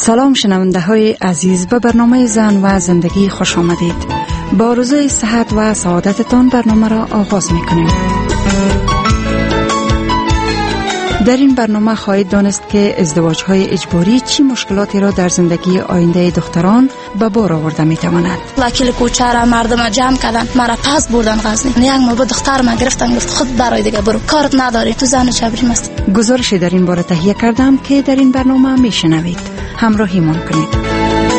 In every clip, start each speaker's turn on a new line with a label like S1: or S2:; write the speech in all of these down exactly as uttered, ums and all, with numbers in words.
S1: سلام شنونده های عزیز، به برنامه زن و زندگی خوش آمدید. با آرزوی صحت و سعادتتان برنامه را آغاز می کنیم. در این برنامه خواهید دانست که ازدواج های اجباری چی مشکلاتی را در زندگی آینده دختران به بار آورده می تواند.
S2: وکیل کوچه را مردم جمع کردن، مرا پس بردن غزنی. یک موقع دختر ما گرفتن، گفت خود برای دیگه برو، کارت نداری، تو زن جبری است.
S1: گزارشی در این باره تهیه کردم که در این برنامه می شنوید. همراهی من کنید.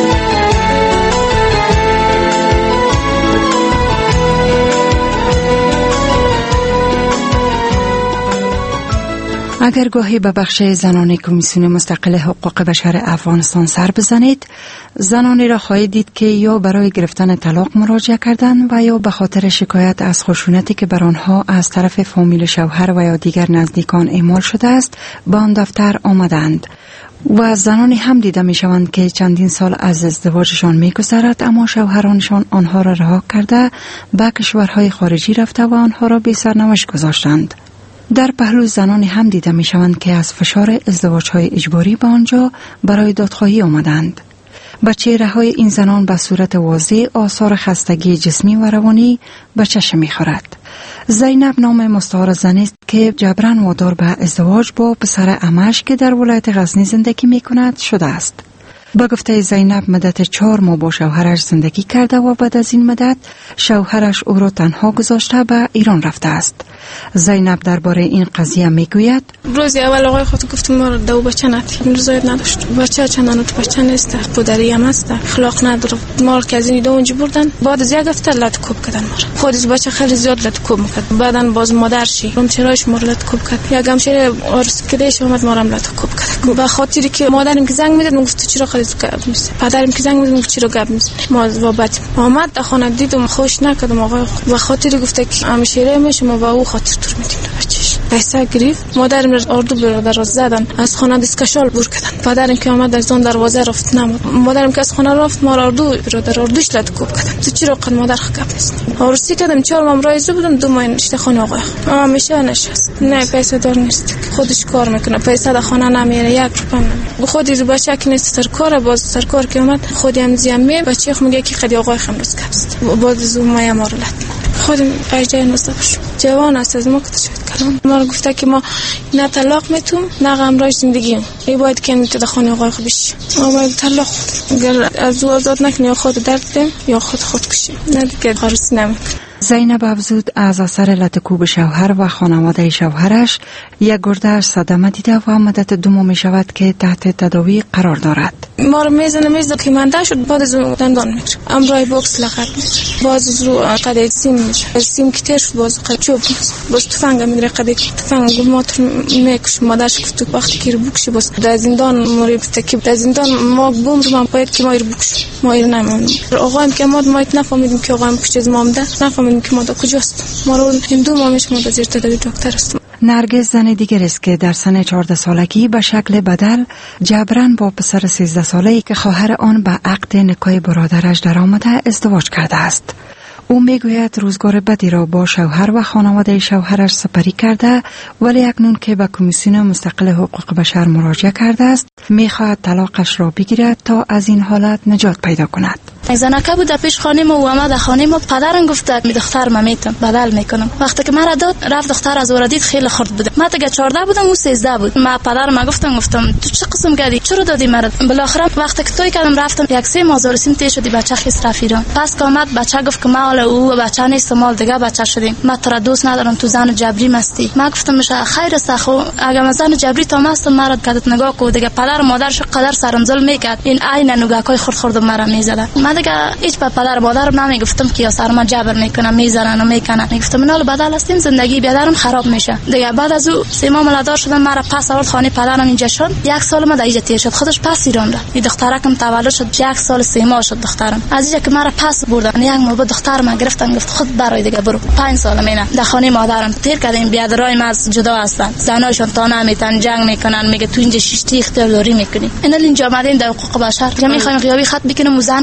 S1: اگر گاهی به بخش زنان کمیسیون مستقل حقوق بشر افغانستان سر بزنید، زنانی را خواهید دید که یا برای گرفتن طلاق مراجعه کردند و یا به خاطر شکایت از خشونتی که بر آنها از طرف فامیل شوهر و یا دیگر نزدیکان اعمال شده است به آن دفتر آمدند. و زنانی هم دیده می شوند که چندین سال از ازدواجشان می گذرد، اما شوهرانشان آنها را رها کرده به کشورهای خارجی رفته و آنها را بی سرنوشت گذاشتند. در پهلو زنانی هم دیده می شوند که از فشار ازدواج های اجباری به آنجا برای دادخواهی آمدند. به چهره های این زنان به صورت واضح آثار خستگی جسمی و روانی به چشم می خورد. زینب نام مستعار زنی است که جبران وادار به ازدواج با پسر عمش که در ولایت غزنی زندگی می کند شده است. با گفته زینب مدت چهار ماه با شوهرش زندگی کرده و بعد از این مدت شوهرش او را تنها گذاشته به ایران رفته است. زینب درباره این قضیه میگوید:
S3: روزی اول آقای خود گفتم ما دو بچه نداریم، رضایت نداشت. بچه چندان تو بچه نیست، پدری هم است، اخلاق نداره. مال که از این دو اونجا بردن، بعد از یک هفته لط کوب کردن ما. خودش بچه خیلی زیاد لط کوب میکرد. بعدن باز مادرشی همسرایش ما لط کوب کرد. یک همسر عرس کدیش اومد ما هم لط کوب کرد. به خاطری که مادرم که زنگ میداد میگفت چرا خالی گپ میزنی، پدرم که زنگ میداد میگفت چرا گپ میزنی. ما بابت اومد در خانه دیدم خوش نکردم آقای. به خاطری گفته که همسره میشه ما با او خاطر تور میدیم بچه‌ش. پیسه گرفت، مادرم را اردو برادر زدن، از خانه دیسکشال بور کردن. پدرم که اومد از اون دروازه رفت نمود. مادرم که از خانه رفت ما اردو برادر اردوش لط کوب کردن. تو چرا قد مادر گپ نیست. عروسی کردم چهار ماه رایزه بودم، دو ماه نشته خانه آقای. ما همیشه نشست. نه پیسه دار نیست. خودش کار میکنه، پیسه در خانه نمیاره، یک روپیه نمیاره. خودی بچه که نیست سرکار، باز سرکار که اومد خودی هم زیمی بچه خو میگه که خدی آقای خمرس کست. باز زو ما مارلت. خودم ایجای نصفش جوان است، از ما کتش کردم. ما گفته که ما نه طلاق میتونم نه غمرای زندگیم. ای باید که میتونه خانه آقای خو بشی. ما باید طلاق اگر از آزاد نکنی، خود درد بدیم یا خود خود کشی. نه دیگه خارسی نمیکنه.
S1: زینب افزود از اثر لط کوب شوهر و خانواده شوهرش یک گرده صدمه دیده و مدت دو ماه می شود که تحت تداوی قرار دارد.
S3: ما رو میزنه میزنه که منده شد، بعد از دندان میگیره. امرای بوکس لقب میشه. باز رو قد سیم میشه. سیم که ترش باز قد چوب باز تفنگ میگیره، قد تفنگ گل ماتر میکش. مادرش گفت وقتی که رو بکشی باز در زندان موری که در زندان ما بوم رو من باید که ما رو بکش. ما رو نمیدونم. آقایم که ما ما نفهمیدیم که آقایم کجا از مامده، نفهمیدیم که ما دا کجاست. ما رو این دو ماهش ما زیر تداوی دکتر است.
S1: نرگس زن دیگر است که در سن چهارده سالگی به شکل بدل جبران با پسر سیزده ساله‌ای که خواهر آن به عقد نکاح برادرش در آمده ازدواج کرده است. او میگوید روزگار بدی را با شوهر و خانواده شوهرش سپری کرده، ولی اکنون که به کمیسیون مستقل حقوق بشر مراجعه کرده است میخواهد طلاقش را بگیرد تا از این حالت نجات پیدا کند.
S2: زنکه بود در پیش خانه ما و آمد در خانه ما. پدرم گفته می دختر ما میتم بدل میکنم. وقتی که مرا داد رفت دختر از وردید خیلی خرد بوده. من دیگه چهارده بودم او سیزده بود. ما پدرم گفتم گفتم تو چه قسم کردی، چرا دادی مرا؟ بالاخره وقتی که توی کردم رفتم یک سه ماه زورسیم تی شدی بچه خیس رفت ایران. پس که آمد بچه گفت که ما او بچه نیست، مال دیگه بچه شدیم. من تو را دوست ندارم، تو زن جبری مستی. ما گفتم میشه خیر است، خو اگه من زن جبری تو مست مرا کدت نگاه کو دیگه. پدر مادرش قدر سرم ظلم میکرد، این عین نگاهای خرد خرد مرا میزدن. من دیگه هیچ به پدر مادرم نمیگفتم که یا سر ما جبر میکنن میزنن و میکنن. میگفتم اینا بدل هستیم، زندگی بیادرم خراب میشه دیگه. بعد از او سه ماه ملادار شدم، مرا پس آورد خانه پدرم اینجا شد. یک سال ما در اینجا تیر شد، خودش پس ایران رفت. این دخترکم تولد شد، یک سال سه ماه شد دخترم. از اینجا که مرا پس بردن یک ماه بعد دخترم گرفتن گفت خود برای دیگه برو. پنج سال مینا در خانه مادرم تیر کردیم. بیادرای ما از جدا هستن، زناشون تا نمیتن جنگ میکنن، میگه تو اینجا شش تی اختیار داری میکنی. اینا اینجا اومدین در حقوق بشر که میخوایم غیابی خط بکنیم و زن کده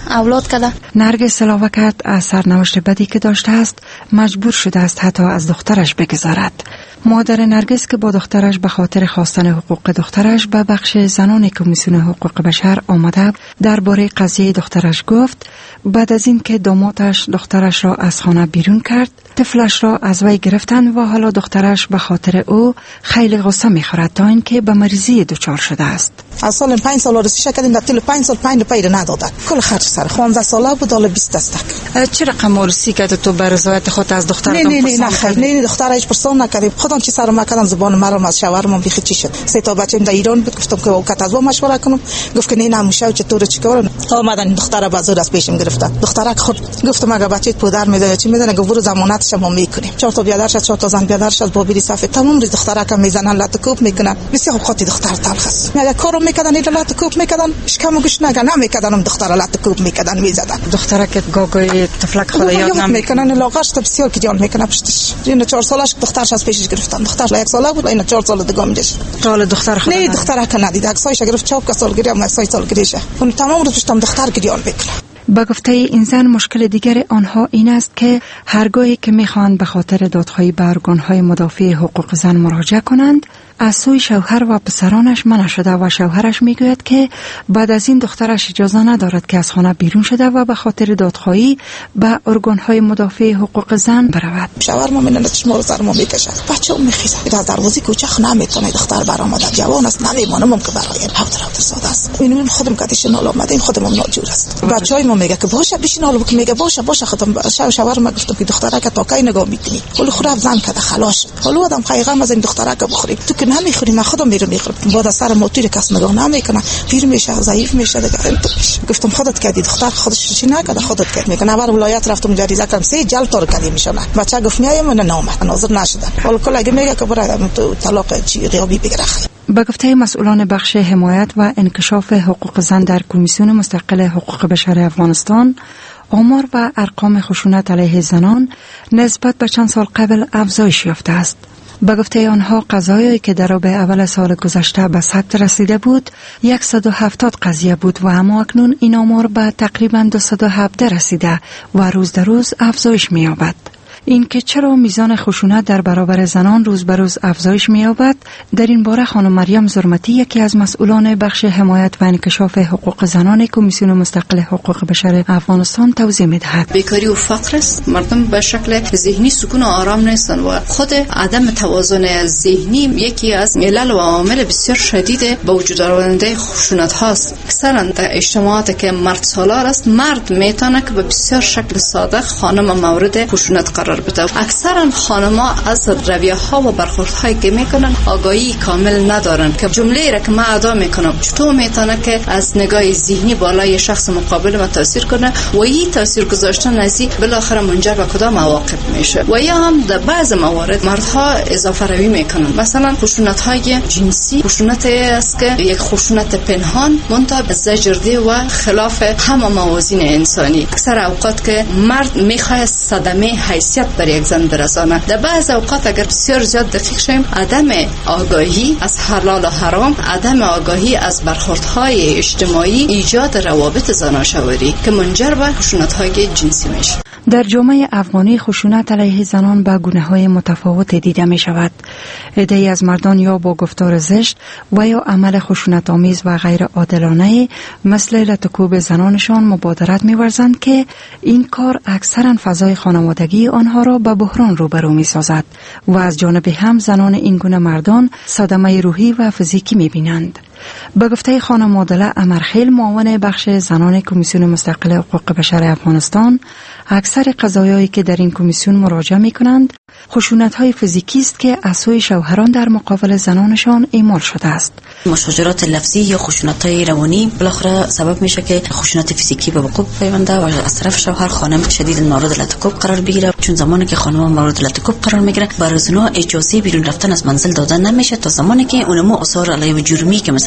S2: اولاد کده.
S1: نرگس علاوه کرد از سرنوشت بدی که داشته است مجبور شده است حتی از دخترش بگذارد. مادر نرگس که با دخترش به خاطر خواستن حقوق دخترش به بخش زنان کمیسیون حقوق بشر آمده درباره قضیه دخترش گفت بعد از این که دامادش دخترش را از خانه بیرون کرد طفلش را از وی گرفتن و حالا دخترش به خاطر او خیلی غصه می‌خورد تا اینکه به مریضی دچار شده است.
S4: از سال پنج سال رسیدش کردیم در طول پنج سال پنج پیر ندادن. کل خرج سر پانزده ساله بود حالا بیست دستک.
S1: چه رقم ورسی کرد تو بر رضایت خود از دخترت؟
S4: نه نه نه نه خیر نه دختر هیچ پرسان نکردیم. خودم چی سر ما کردم زبان مرا از شوهرم بیخ چی شد. سه تا بچه‌م در ایران بود گفتم که وقت از با مشوره کنم گفت که نه نموشه چطور چیکار اومدن دختر بازار از پیشم گرفتن. دخترک خود گفتم اگه بچه‌ت پدر میده چی میدن گفت برو ضمانتش ما میکنیم. چهار تا بیادرش چهار تا زن بیادرش از بابی صفه تمام روز دخترک میزنن لات کوب میکنن. بسیار خاطی دختر تلخ است. مگه کارو میکردن این لات کوب میکردن شکم گوش نگه نمیکردن دختر لات کوب میکردن میزدن.
S1: دخترک گاگای طفلک خدا یاد
S4: نمیکنن لاغرش بسیار که جان میکنه پشتش. این چهار سالش دخترش از پیشش گرفتن. دخترش یک ساله بود این چهار سال دیگه میشه.
S1: حال دختر خدا
S4: نه دخترک ندید عکسایش گرفت چاپ سالگیری هم عکسای سالگیریشه. اون تمام روز پشتم دختر گریان میکنه.
S1: با گفته این زن مشکل دیگر آنها این است که هرگاهی که میخواهند به خاطر دادخواهی به ارگانهای مدافع حقوق زن مراجعه کنند از سوی شوهر و پسرانش منع شده و شوهرش میگوید که بعد از این دخترش اجازه ندارد که از خانه بیرون شده و به خاطر دادخواهی به ارگانهای مدافع حقوق زن برود.
S4: شوهر ما مننتش ما رو سر ما میکشه. بچه‌ام میخیزه. از دروازه کوچه نمیتونه دختر برآمده. جوان است نمیمونه ممکن برای هفت هفت ساده است. اینو خودم کاتیش نال اومده این خودم ناجور است. بچهای ما میگه که باشه بشین حالا که میگه باشه باشه خودم شوهر ما گفتم که دخترک تا کی نگاه میکنی. ولی خورا زن کده خلاص. حالا آدم قایقم از این دخترک بخوریم. تو که نمیخوری من خودم میرم میخورم. بعد سر موتور کس نگاه نمیکنه. پیر میشه ضعیف میشه دیگه انت میشه. گفتم خودت کردی دختر خودش چی نکرده خودت کرد. میگه نبر ولایت رفتم جریزه کردم سه جل تور کردی میشونه. بچه گفت میایم من نامه ناظر نشدن. حالا کلاگه میگه که برای تو طلاق چی غیابی بگیره.
S1: با گفته مسئولان بخش حمایت و انکشاف حقوق زن در کمیسیون مستقل حقوق بشر افغانستان آمار و ارقام خشونت علیه زنان نسبت به چند سال قبل افزایش یافته است. با گفته آنها قضایایی که در رابع اول سال گذشته به ثبت رسیده بود صد و هفتاد قضیه بود و اما اکنون این آمار به تقریبا دویست و هفده رسیده و روز در روز افزایش می‌یابد. این که چرا میزان خشونت در برابر زنان روز به روز افزایش می‌یابد در این باره خانم مریم زرمتی یکی از مسئولان بخش حمایت و انکشاف حقوق زنان کمیسیون مستقل حقوق بشر افغانستان توضیح می‌دهد.
S5: بیکاری و فقر است. مردم به شکل ذهنی سکون و آرام نیستند و خود عدم توازن ذهنی یکی از علل و عوامل بسیار شدید به وجود آورنده خشونت هاست. اکثرا در اجتماعاتی که مرد سالار است مرد میتونه که به بسیار شکل ساده خانم مورد خشونت قرار بده. اکثرا خانم‌ها از رویه ها و برخوردهایی که میکنن آگاهی کامل ندارن که جمله را که من ادا میکنم چطور میتونه که از نگاه ذهنی بالای شخص مقابل ما تاثیر کنه و این تاثیر گذاشتن از این بالاخره منجر به کدام مواقف میشه. و یا هم در بعض موارد مردها اضافه روی میکنن. مثلا خشونت های جنسی خشونت است که یک خشونت پنهان منتها زجرده و خلاف همه موازین انسانی. اکثر اوقات که مرد میخواد صدمه حیثیت بر یک زن برسانه. در بعض اوقات اگر بسیار زیاد دقیق شیم عدم آگاهی از حلال و حرام، عدم آگاهی از برخوردهای اجتماعی ایجاد روابط زناشویی که منجر به خشونت‌های جنسی میشه.
S1: در جامعه افغانی خشونت علیه زنان به گونه‌های متفاوت دیده می شود. عده‌ای از مردان یا با گفتار زشت و یا عمل خشونت‌آمیز و غیر عادلانه مثل لطکوب زنانشان مبادرت می‌ورزند که این کار اکثراً فضای خانوادگی آنها را به بحران روبرو می‌سازد و از جانب هم زنان این گونه مردان صدمه روحی و فیزیکی می‌بینند. به گفته خانم عادله امرخیل معاون بخش زنان کمیسیون مستقل حقوق بشر افغانستان اکثر قضایایی که در این کمیسیون مراجعه می‌کنند خشونت‌های فیزیکی است که از سوی شوهران در مقابل زنانشان اعمال شده است.
S6: مشاجرات لفظی یا خشونت‌های روانی بالاخره سبب میشه که خشونت فیزیکی به وقوع پیونده و از طرف شوهر خانم شدید مورد لطکوب قرار بگیره. چون زمانی که خانم مورد لطکوب قرار میگیره برای زنا اجازه بیرون رفتن از منزل دادن نمیشه تا زمانی که اونمو آثار علیه جرمی که مثلا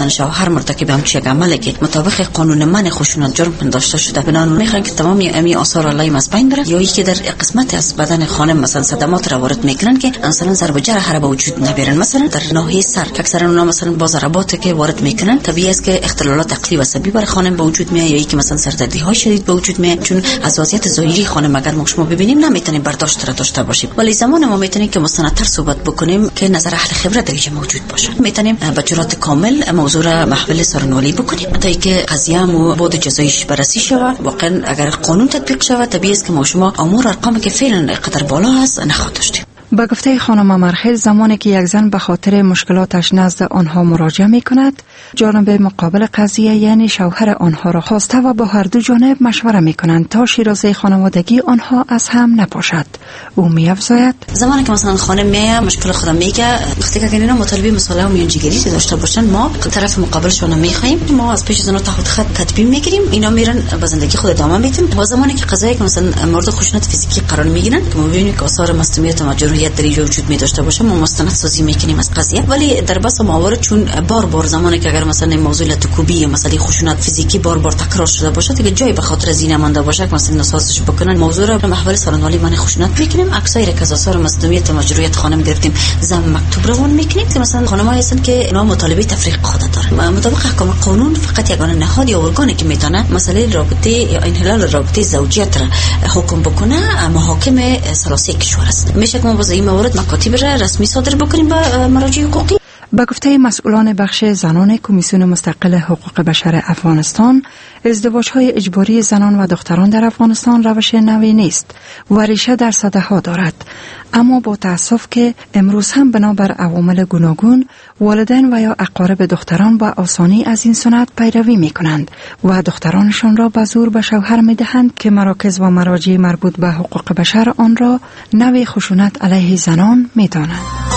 S6: مثلا شوهر مرتکب همچین عملی که مطابق قانون من خشونت جرم پنداشته شده بنان میخوان که تمام امی آثار لای از بین بره، یا اینکه در قسمت از بدن خانم مثلا صدمات را وارد میکنن که مثلا ضرب جرح را به وجود نبرن. مثلا در ناحیه سر که اکثرا اونا مثلا با ضرباتی که وارد میکنن طبیعی است که اختلالات عقلی و عصبی بر خانم به وجود میاد، یا اینکه مثلا سردردی های شدید به وجود میاد، چون از وضعیت ظاهری خانم اگر ما شما ببینیم نمیتونیم برداشت را داشته باشیم. ولی زمان ما میتونیم که مستندتر صحبت بکنیم که نظر اهل خبرت در اینجا موجود باشه، میتونیم به جرات کامل موضوع را محول سارنوالی بکنیم تا اینکه قضیه مو بود جزاییش بررسی شود. واقعا اگر قانون تطبیق شود طبیعی است که ما شما امور ارقامی که فعلا قدر بالا هست نخواهد داشتیم.
S1: با گفته خانم مرخیل زمانی که یک زن به خاطر مشکلاتش نزد آنها مراجعه می کند، جانب مقابل قضیه یعنی شوهر آنها را خواسته و با هر دو جانب مشوره می کنند تا شیرازه خانوادگی آنها از هم نپاشد. او می افزاید
S6: زمانی که مثلا خانم میایه مشکل خودم میگه، وقتی که اینا مطالبه مصالحه و میانجیگری داشته باشن، ما طرف مقابلشون میخوایم ما از پیش زنا تاخد خط تدبیر میگیریم، اینا میرن به زندگی خود ادامه میدن. با زمانی که قضیه که مثلا مورد خشونت فیزیکی قرار میگیرن که ما ببینیم که آثار مصدومیت و مجروحیت در اینجا وجود می داشته باشه، ما مستند سازی میکنیم از قضیه. ولی در بس موارد چون بار بار زمانی که اگر مثلا موضوع لتکوبی یا مسئله خشونت فیزیکی بار بار تکرار شده باشه دیگه جای به خاطر زینه مانده باشه که مثلا نسازش بکنن، موضوع را به محور سارنوالی من خشونت میکنیم. عکسای که از آثار مصدومیت و مجروحیت خانم گرفتیم زم مکتوب روان میکنیم که مثلا خانم‌ها هستن که اونا مطالبه تفریق خود دارن. مطابق احکام قانون فقط یگانه نهاد یا ارگانی که میتونه مسئله رابطه یا انحلال رابطه زوجیت را حکم بکنه محاکم ثلاثی کشور است. میشه که ما با این موارد مکاتب را رسمی صادر بکنیم به مراجع حقوقی.
S1: با گفته مسئولان بخش زنان کمیسیون مستقل حقوق بشر افغانستان، ازدواج‌های اجباری زنان و دختران در افغانستان روش نوی نیست و ریشه در سده‌ها دارد، اما با تأسف که امروز هم بنابر عوامل گوناگون والدین و یا اقارب دختران با آسانی از این سنت پیروی می‌کنند و دخترانشان را به زور به شوهر می‌دهند که مراکز و مراجع مربوط به حقوق بشر آن را نوی خشونت علیه زنان می‌دانند.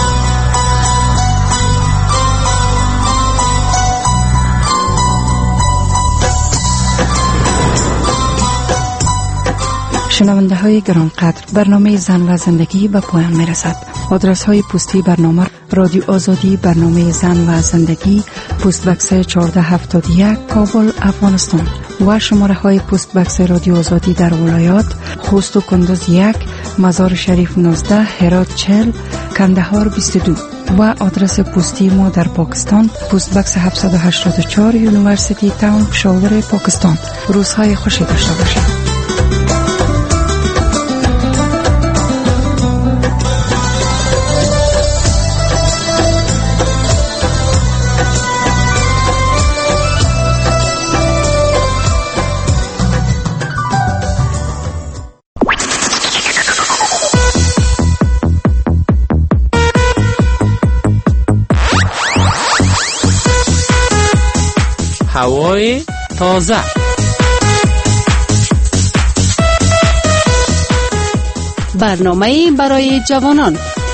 S1: شنونده های گرانقدر، برنامه زن و زندگی به پایان می رسد. آدرس های پستی برنامه: رادیو آزادی، برنامه زن و زندگی، پست بکس چهارده هفتاد و یک، کابل، افغانستان. و شماره های پست بکس رادیو آزادی در ولایات: خوست و کندوز یک، مزار شریف نوزده، هرات چهل، کندهار بیست و دو. و آدرس پستی ما در پاکستان: پست بکس هفتصد و هشتاد و چهار، یونیورسیتی تاون، پشاور، پاکستان. روزهای خوشی داشته باشید.
S7: هوای تازه،
S8: برنامه برای جوانان،